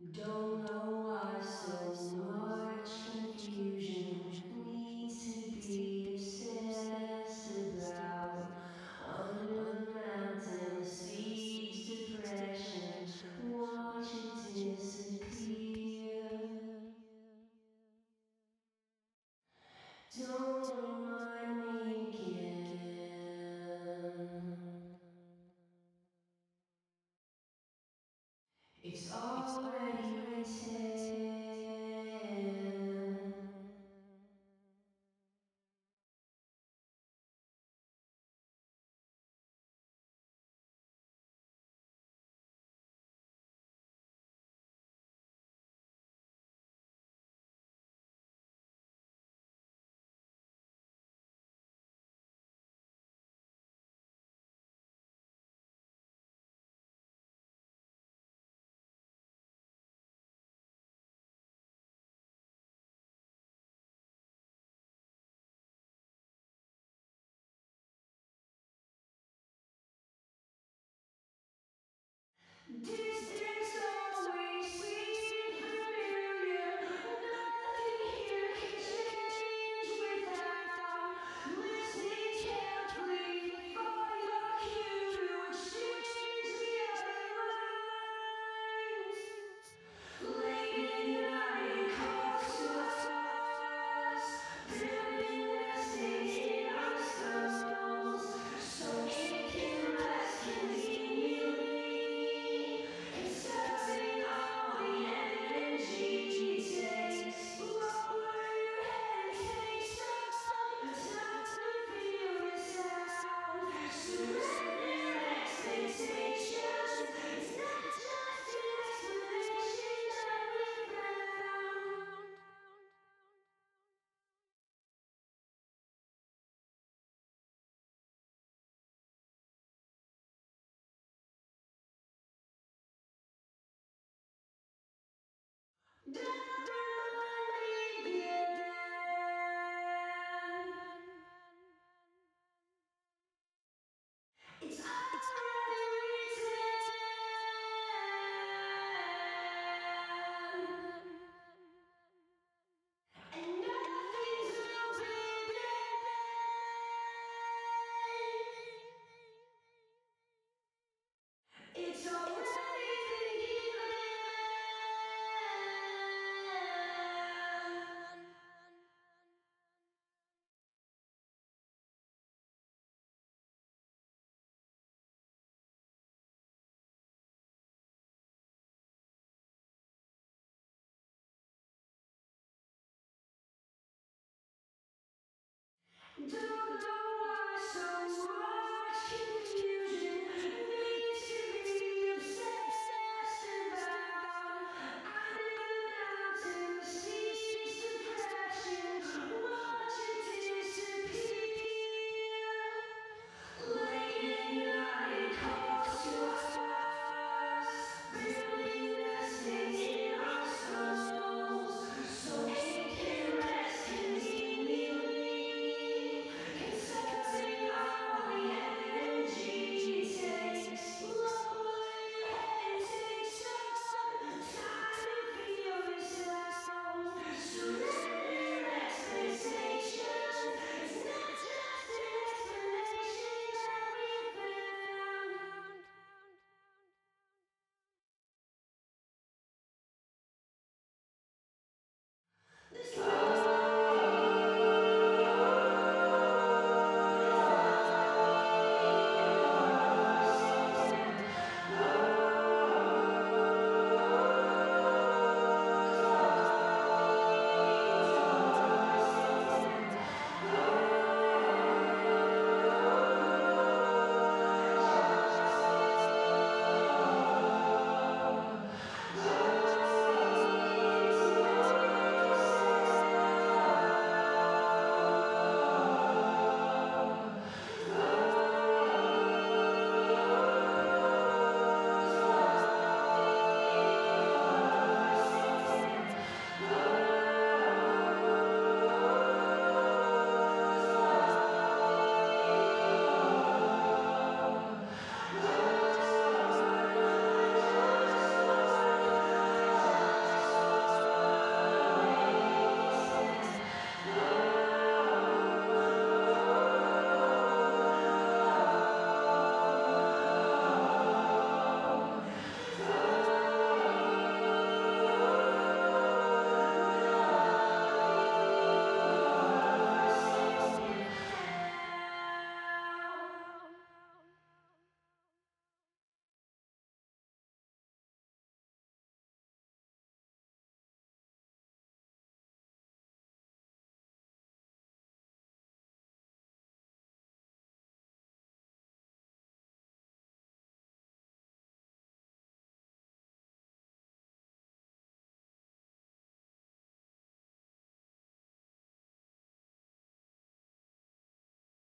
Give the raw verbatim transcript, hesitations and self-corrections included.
Don't know why so much confusion needs to be obsessed about. Under the mountain, seeds depression, watch it disappear. Don't remind me again. It's already written. Distance always seemed familiar. Nothing here can change without listening carefully for your cue to exchange the other lines. Late at night calls to us, building nesting in our skulls, so it can rest conveniently. Conserving all the energy it takes. Lower your head, take some time to feel the sound. Surrender expectations. It's not just an explanation that we found. Don't remind me again. It's already written. And nothing's open yet. It's already been given. Don't know why so much confusion.